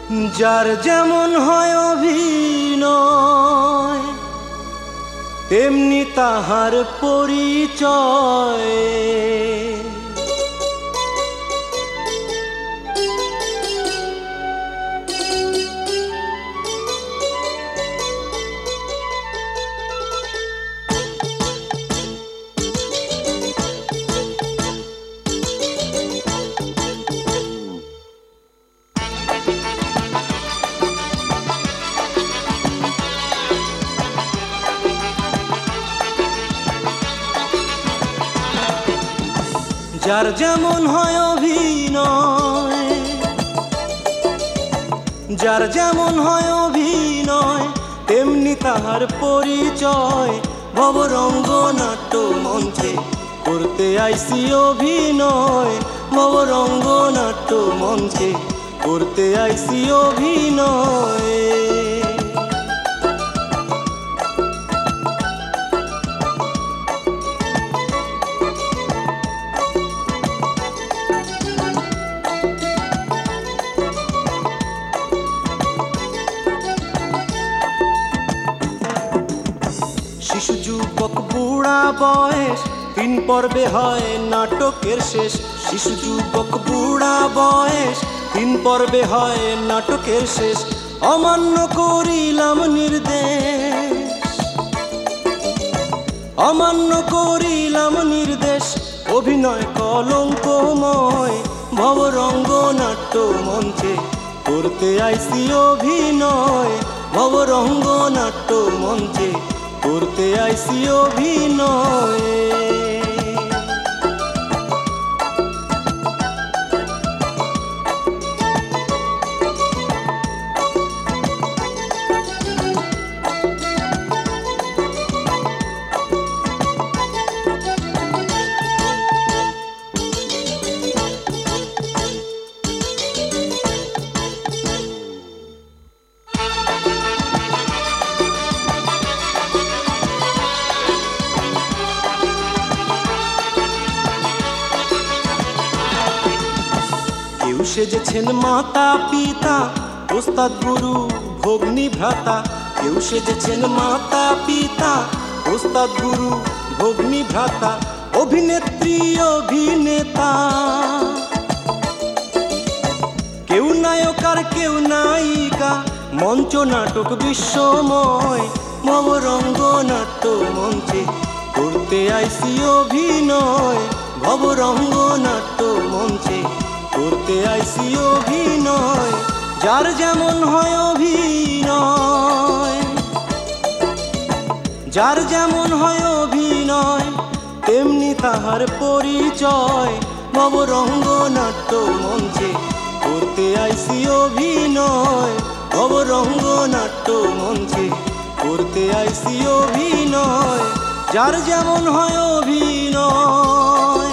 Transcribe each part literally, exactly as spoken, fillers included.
যার যেমন হয় অভিনয় তেমনি তাহার পরিচয়। যার যেমন হয় অভিনয়, যার যেমন হয় অভিনয় তেমনি তাহার পরিচয়। ভবরঙ্গ নাট্য মঞ্চে করতে আইসি অভিনয়, ভবরঙ্গ নাট্য মঞ্চে করতে আইসি অভিনয়। শিশু যুবক বুড়া বয়স তিন পর্বে হয় নাটকের শেষ। শিশু যুবক বুড়া বয়স তিন পর্বে হয় নাটকের শেষ। অমান্য করিলাম নির্দেশ, অমান্য করিলাম নির্দেশ, অভিনয় কলঙ্কময়। ভবরঙ্গ নাট্য মঞ্চে করতে আইসি অভিনয়, ভবরঙ্গ নাট্য মঞ্চে করতে আইসি অভিনয়। কেউ সেজেছেন মাতা পিতা ওস্তাদ গুরু ভগ্নী ভ্রাতা, কেউ সেজেছেন মাতা পিতা ওস্তাদ গুরু ভগ্নী ভ্রাতা। অভিনেত্রী অভিনেতা, কেউ নায়ক আর কেউ নায়িকা, মঞ্চ নাটক বিশ্বময়। ভবরঙ্গ নাট্য মঞ্চে করতে আইসি অভিনয়, ভবরঙ্গ নাট্য মঞ্চে করতে আইসি অভিনয়। যার যেমন হয় অভিনয়, যার যেমন হয় অভিনয় তেমনি তাহার পরিচয়। ভবরঙ্গ নাট্য মঞ্চে করতে আইসি অভিনয়, ভবরঙ্গ নাট্য মঞ্চে করতে আইসি অভিনয়। যার যেমন হয় অভিনয়,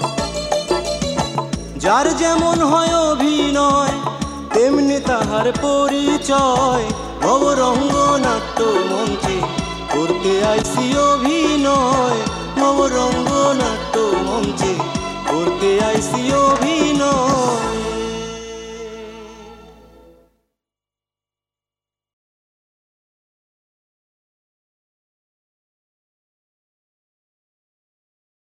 যার যেমন হয় অভিনয় তেমনি তাহার পরিচয়। ভবরঙ্গ নাট্য মঞ্চে করতে আইসি অভিনয়, ভবরঙ্গ নাট্য